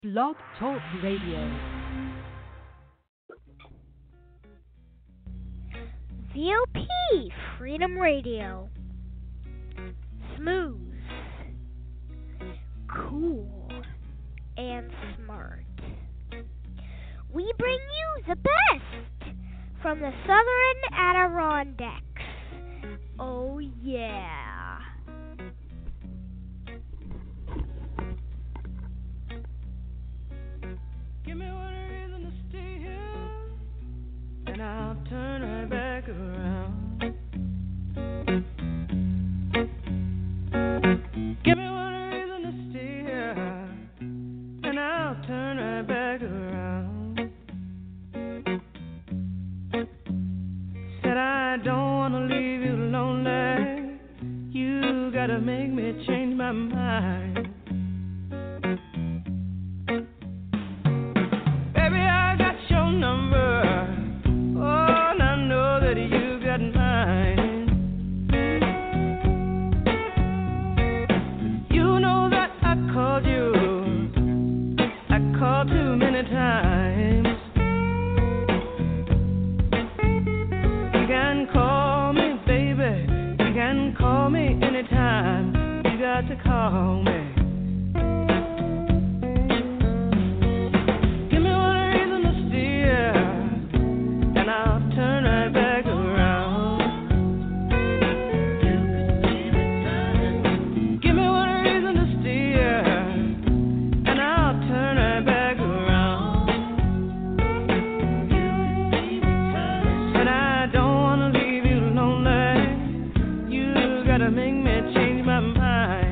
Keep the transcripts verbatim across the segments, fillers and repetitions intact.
Blog Talk Radio. V O P Freedom Radio. Smooth, cool, and smart. We bring you the best from the Southern Adirondacks. Oh yeah. Give me one reason to stay here, and I'll turn right back around. Give me one reason to stay here, and I'll turn right back around. Said I don't wanna leave you lonely. You gotta make me change my mind. To call me. Give me one reason to steer, and I'll turn right back around. Give me one reason to steer, and I'll turn right back around. And I don't wanna leave you lonely. You gotta make me change my mind.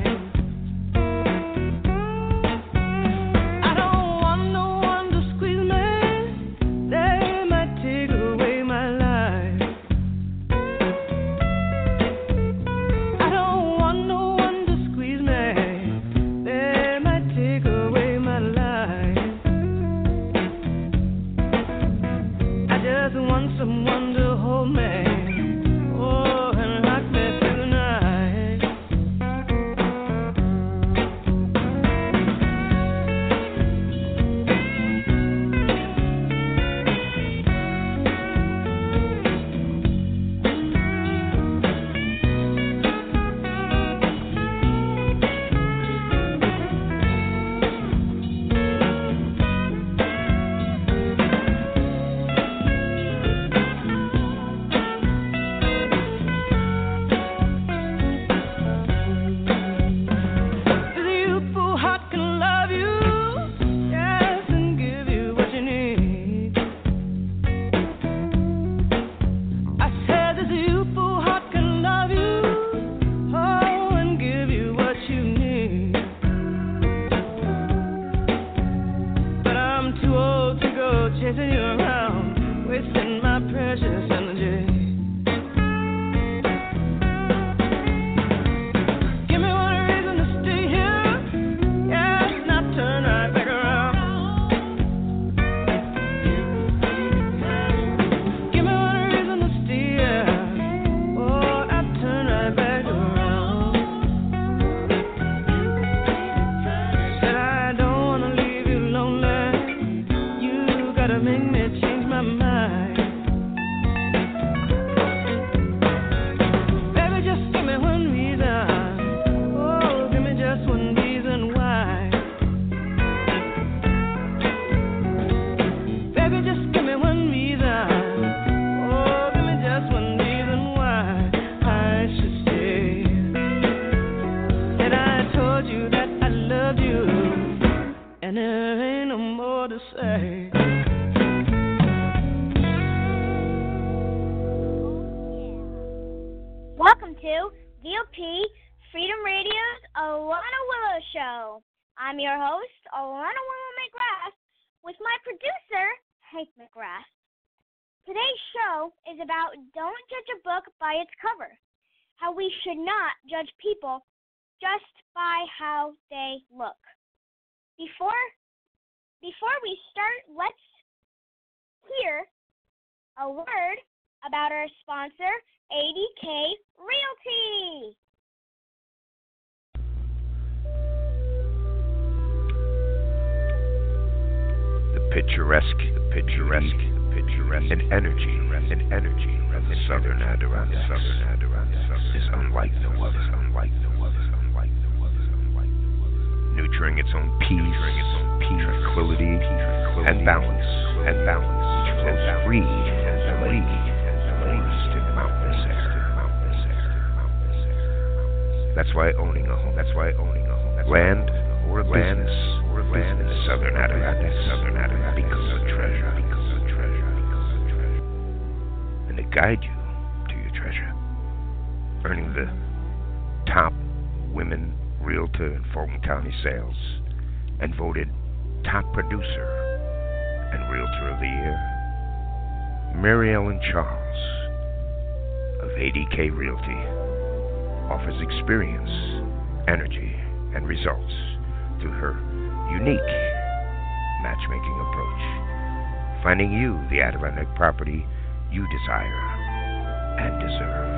Welcome to V O P Freedom Radio's Alana Willow Show. I'm your host, Alana Willow McGrath, with my producer, Hank McGrath. Today's show is about don't judge a book by its cover, how we should not judge people just by how they look. Before, before we start, let's hear a word about our sponsor, A D K Realty. picturesque, the picturesque, the picturesque, and energy, and energy of the southern Adirondacks, southern Adirondacks is unlike no other, unlike no other, unlike no other, unlike no other. Nurturing its own peace, its own peace, tranquility, and balance, and balance, and free, and free, and forest and mountainous air, mountainous air, mountainous air. That's why owning a home, that's why owning a home, land or land or land in the southern Adirondacks, southern Adirondacks becomes a treasure, becomes a treasure, becomes a treasure, and to guide you to your treasure, earning the top women realtor in Fulton County sales, and voted top producer and realtor of the year, Mary Ellen Charles of A D K Realty offers experience, energy, and results through her unique matchmaking approach, finding you the Adirondack property you desire and deserve.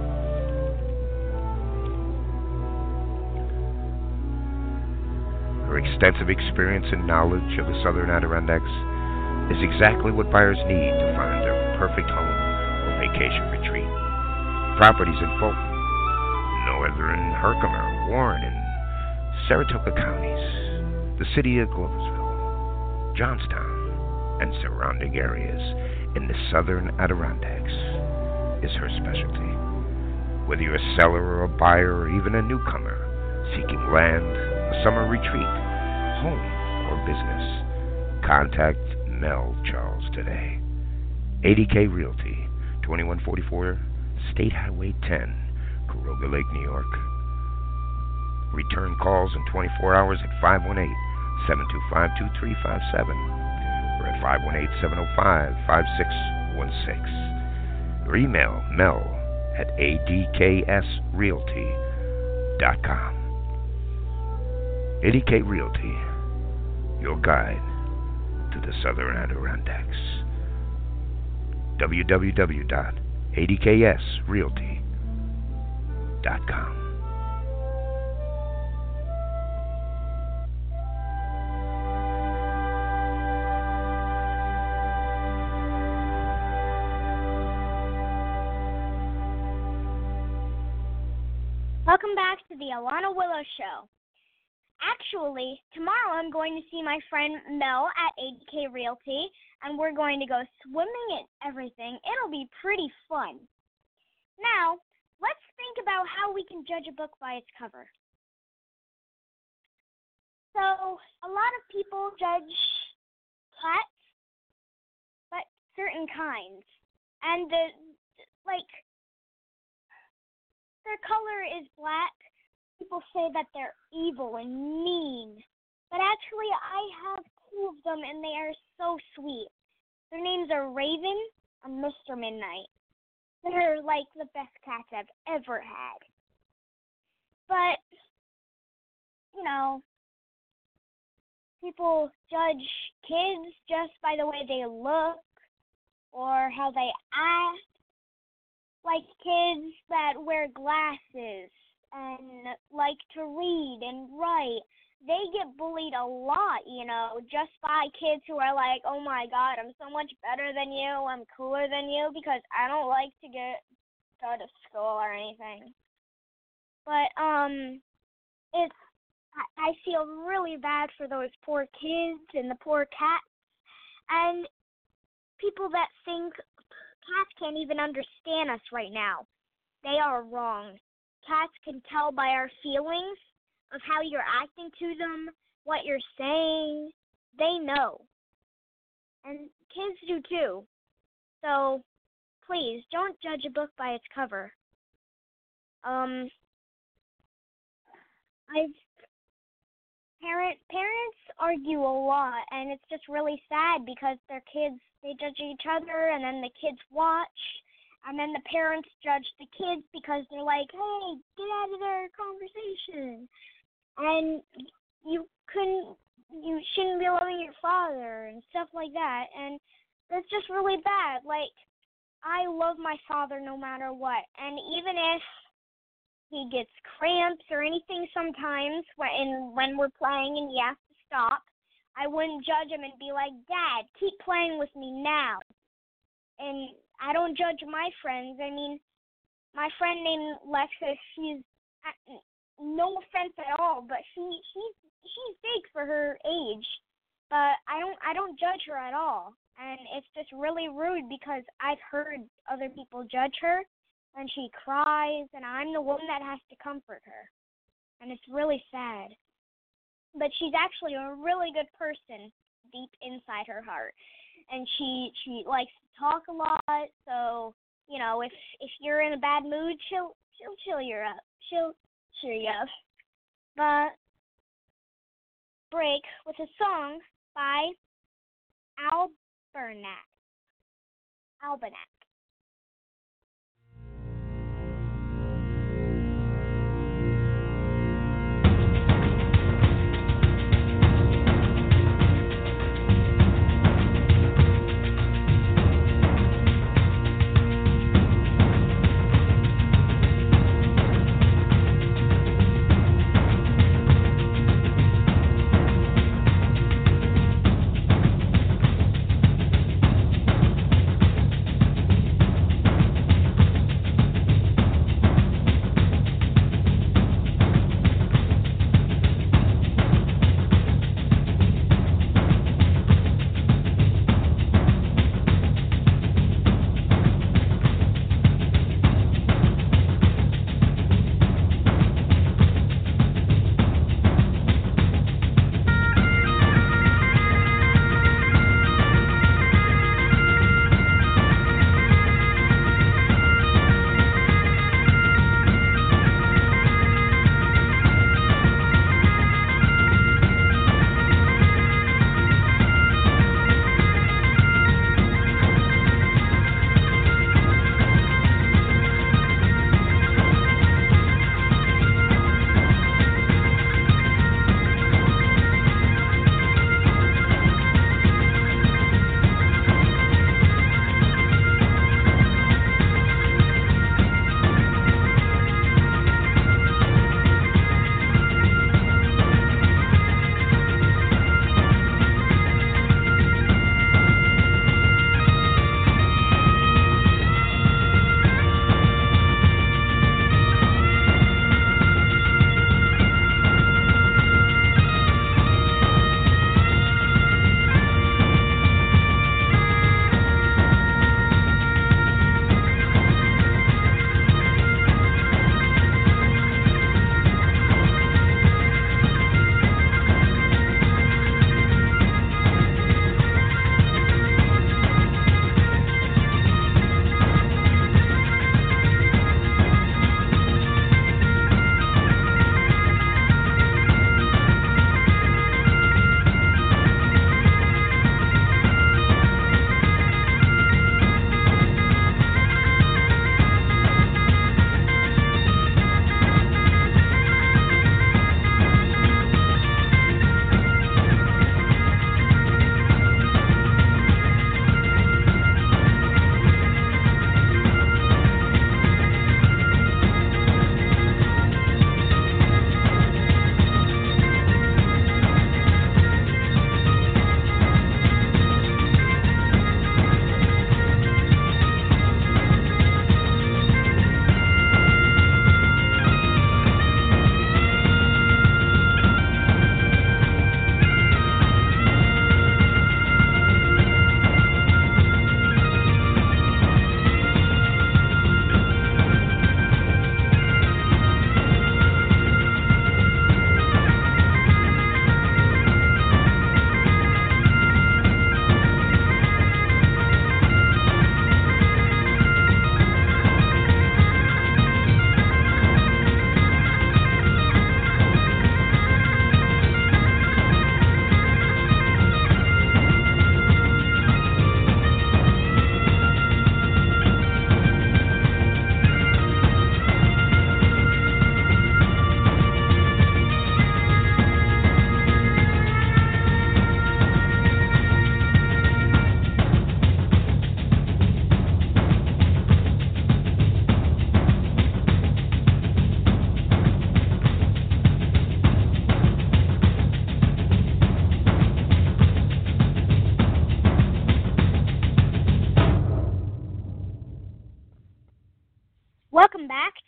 Her extensive experience and knowledge of the southern Adirondacks is exactly what buyers need to find their perfect home or vacation retreat. Properties in Fulton, Northern Herkimer, Warren, and Saratoga counties, the city of Gloversville, Johnstown, and surrounding areas in the southern Adirondacks is her specialty. Whether you're a seller or a buyer or even a newcomer seeking land, a summer retreat, home, or business, contact Mel Charles today. A D K Realty, twenty-one forty-four State Highway ten, Caroga Lake, New York. Return calls in twenty-four hours at five one eight, seven two five, two three five seven or at five one eight, seven oh five, five six one six. Or email mel at a d k s realty dot com. A D K Realty, your guide to the southern Adirondacks. w w w dot a d k s realty dot com. Welcome back to the Alana Willow Show. Actually, tomorrow I'm going to see my friend Mel at A D K Realty, and we're going to go swimming and everything. It'll be pretty fun. Now, let's think about how we can judge a book by its cover. So, a lot of people judge cats, but certain kinds. And, the like, their color is black. People say that they're evil and mean. But actually, I have two of them, and they are so sweet. Their names are Raven and Mister Midnight. They're like the best cats I've ever had. But, you know, people judge kids just by the way they look or how they act. Like kids that wear glasses and like to read and write. They get bullied a lot, you know, just by kids who are like, oh my God, I'm so much better than you, I'm cooler than you, because I don't like to get go to school or anything. But um, it's I, I feel really bad for those poor kids and the poor cats and people that think cats can't even understand us right now. They are wrong. Cats can tell by our feelings of how you're acting to them, what you're saying. They know. And kids do too. So, please, don't judge a book by its cover. Um, I've parent parents argue a lot, and it's just really sad because their kids, they judge each other, and then the kids watch. And then the parents judge the kids because they're like, hey, get out of their conversation. And you couldn't, you shouldn't be loving your father and stuff like that. And that's just really bad. Like, I love my father no matter what. And even if he gets cramps or anything sometimes when, when we're playing and he has to stop, I wouldn't judge him and be like, Dad, keep playing with me now. And I don't judge my friends. I mean, my friend named Lexus, she's, no offense at all, but she she's she's big for her age. But I don't I don't judge her at all. And it's just really rude because I've heard other people judge her, and she cries, and I'm the one that has to comfort her. And it's really sad. But she's actually a really good person deep inside her heart. And she she likes to talk a lot, so, you know, if if you're in a bad mood, she'll she'll chill you up. She'll cheer you up. But break with a song by Albernac. Albernac. Thank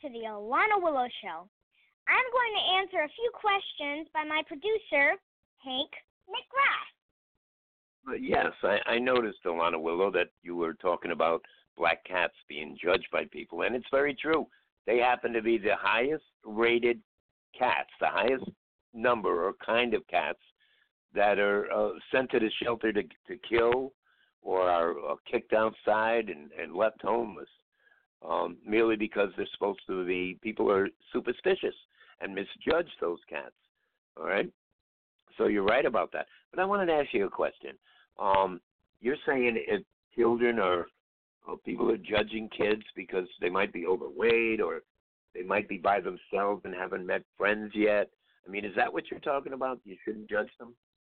to the Alana Willow Show. I'm going to answer a few questions by my producer, Hank McGrath. Uh, yes, I, I noticed, Alana Willow, that you were talking about black cats being judged by people, and it's very true. They happen to be the highest rated cats, the highest number or kind of cats that are uh, sent to the shelter to to kill or are uh, kicked outside and, and left homeless, um, merely because they're supposed to be, people are superstitious and misjudge those cats, all right? So you're right about that. But I wanted to ask you a question. Um, you're saying if children are, or people are judging kids because they might be overweight or they might be by themselves and haven't met friends yet. I mean, is that what you're talking about? You shouldn't judge them?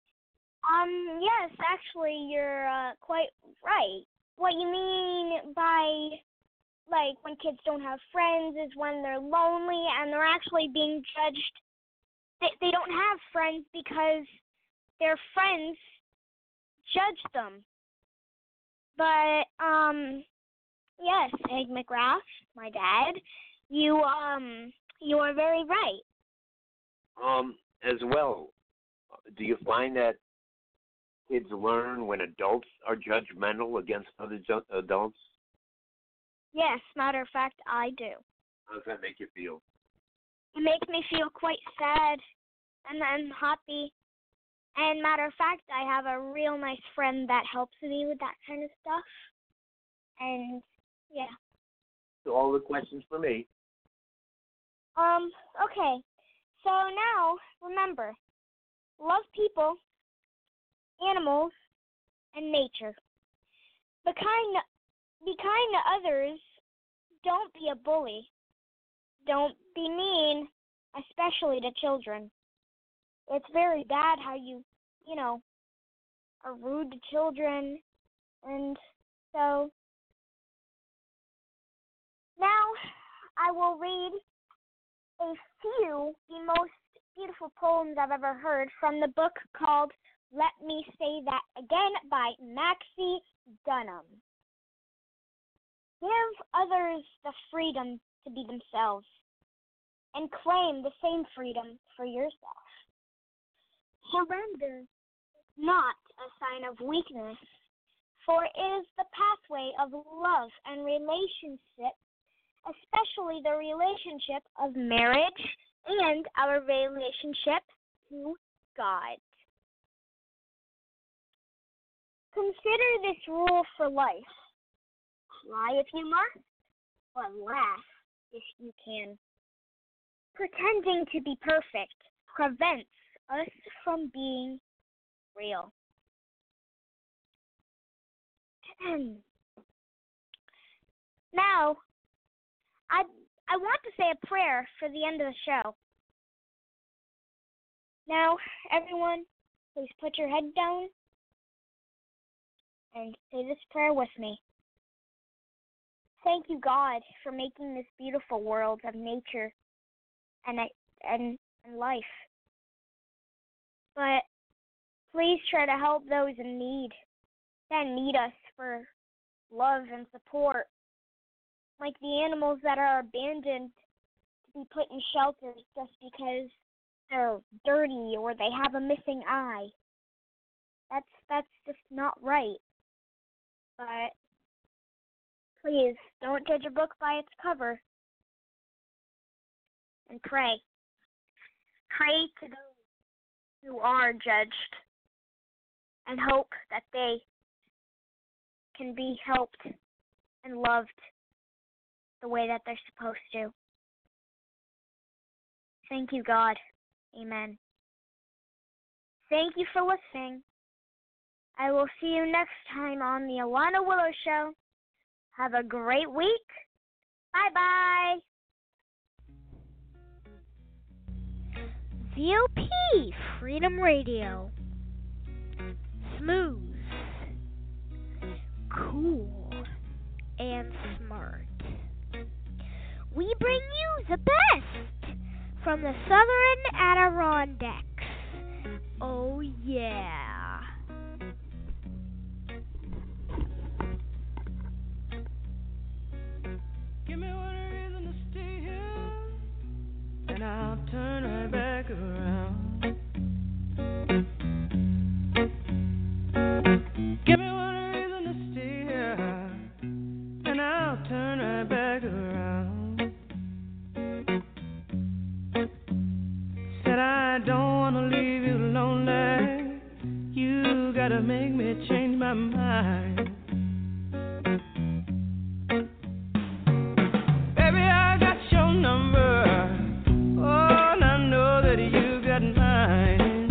Um, yes, actually, you're uh, quite right. What you mean by, like, when kids don't have friends is when they're lonely and they're actually being judged. They, they don't have friends because their friends judge them. But, um, yes, Hank McGrath, my dad, you, um, you are very right. Um, as well, do you find that kids learn when adults are judgmental against other ju- adults? Yes, matter of fact, I do. How does that make you feel? It makes me feel quite sad and then happy. And matter of fact, I have a real nice friend that helps me with that kind of stuff. And, yeah. So all the questions for me. Um, okay. So now, remember, love people, animals, and nature. Be kind, be kind to others. Don't be a bully. Don't be mean, especially to children. It's very bad how you, you know, are rude to children. And so, now I will read a few, the most beautiful poems I've ever heard from the book called Let Me Say That Again by Maxie Dunham. Give others the freedom to be themselves and claim the same freedom for yourself. Surrender is not a sign of weakness, for it is the pathway of love and relationship, especially the relationship of marriage and our relationship to God. Consider this rule for life. Cry if you must, but laugh if you can. Pretending to be perfect prevents us from being real. Now, I I want to say a prayer for the end of the show. Now, everyone, please put your head down and say this prayer with me. Thank you, God, for making this beautiful world of nature and and, and life. But please try to help those in need that need us for love and support, like the animals that are abandoned to be put in shelters just because they're dirty or they have a missing eye. That's that's just not right. But please don't judge a book by its cover. And pray. Pray to those who are judged and hope that they can be helped and loved the way that they're supposed to. Thank you, God. Amen. Thank you for listening. I will see you next time on the Alana Willow Show. Have a great week. Bye-bye. V O P Freedom Radio. Smooth, cool, and smart. We bring you the best from the Southern Adirondacks. Oh yeah. Give me one reason to stay here. Give me one reason to stay here, and I'll turn right back around. Said I don't wanna leave you lonely. You gotta make me change my mind. Baby, I got your number. Oh, and I know that you got mine.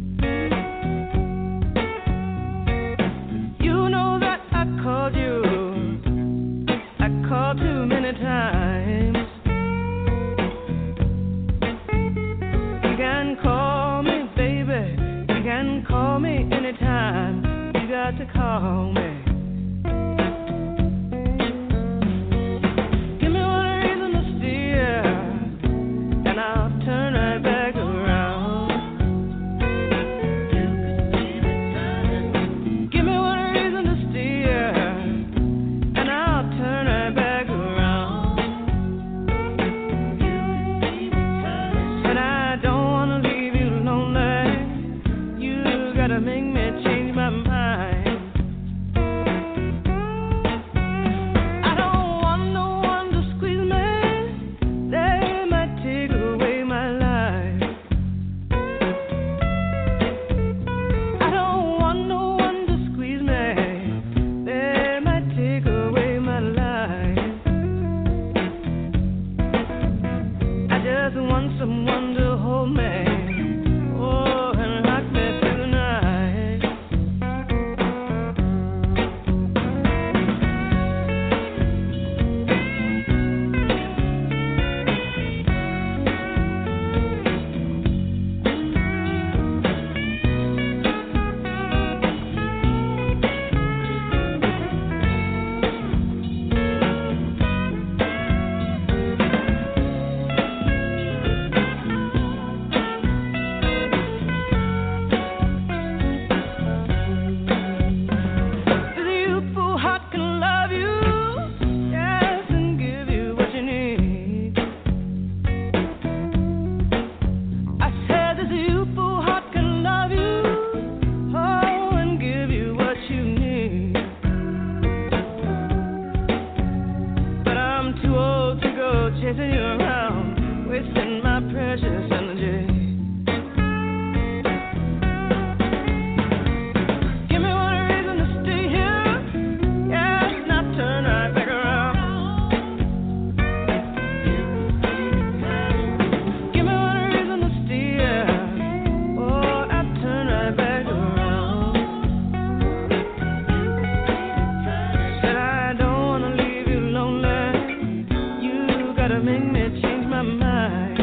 You know that I called you. I called too many times. You can call me, baby. You can call me anytime. You got to call me. Give me one reason to stay here, and I'll turn right back around. Give me one reason to stay here, and I'll turn right back around. Said I don't wanna leave you lonely. You gotta make me change my mind. I don't want no one to squeeze me. They might take away my life. I don't want no one to squeeze me. They might take away my life. I just want someone to hold me. Oh, and rock me through the night. This youthful heart can love you, yes, and give you what you need. I said this youthful heart can love you, oh, and give you what you need. But I'm too old to go chasing you around, wasting my precious energy. Give me one reason to stay here, yes, and I'll turn right back around. Give me one reason to stay here, oh, I'll turn right back around. Said I don't wanna leave you lonely. You gotta make me change my mind.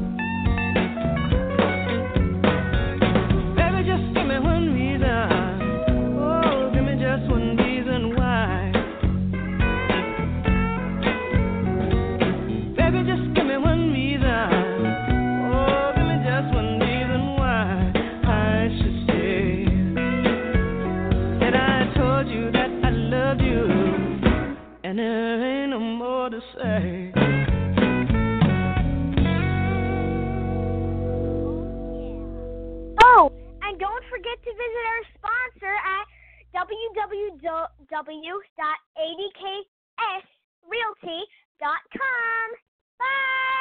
Baby, just give me one reason. Oh, give me just one reason why. Baby, just give me one reason. Oh, give me just one reason why I should stay. And I told you that I loved you, and there ain't no more to say. Oh, and don't forget to visit our sponsor at w w w dot a d k s realty dot com. Bye!